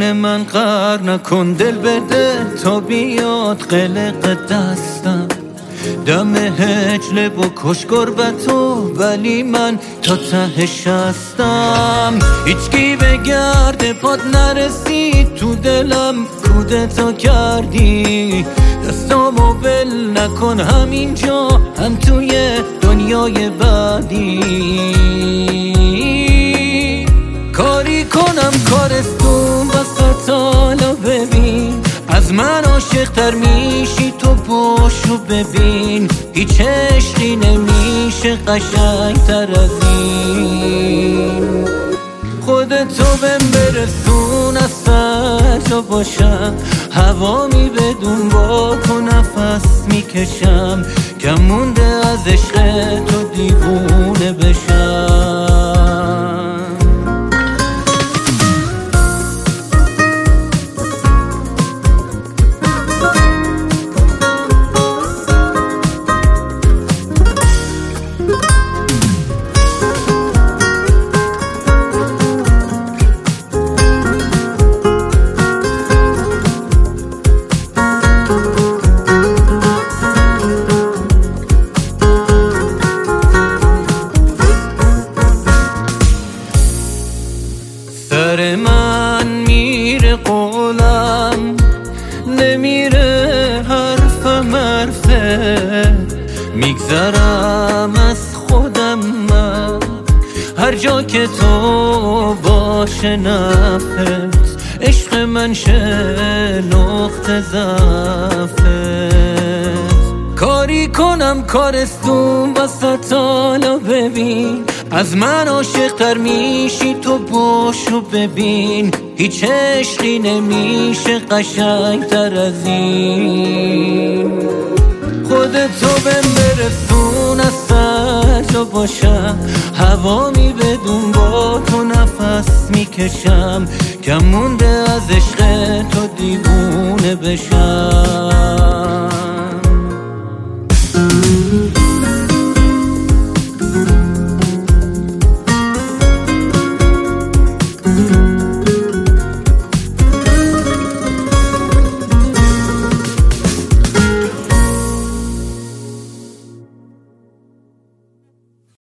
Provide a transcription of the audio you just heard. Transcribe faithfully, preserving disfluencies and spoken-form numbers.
دل من قهر نکن، دل بده تا بیاد قلق دستم. دم هجله بکش گربتو، ولی من تا تهش هستم. هیچکی به گرد پاد نرسید تو دلم، کودتا کردی. دستامو ول نکن، همینجا هم توی دنیای بعدی. کاری کنم کارستون وسط، حالا ببین از من عاشق تر میشی تو، باشو ببین هیچ عشقی نمیشه قشنگ تر از این. خودتو بهم برسون از سر جا باشم، هوا می بدون با تو نفس میکشم. کم مونده از عشق تو دیوونه بشم. سر من میره قولم، نمیره حرفم حرفه. میگذرم از خودم من، هر جا که تو باشه نفت. عشق من شه نقطه ضعفت. کاری کنم کارستون وسط، حالا ببین از من عاشق تر میشی تو، باشو ببین هیچ عشقی نمیشه قشنگ تر از این. خودتو بهم برسون از سر جا باشم، هوا می بدون با تو نفس میکشم. کم مونده از عشق تو دیوونه بشم.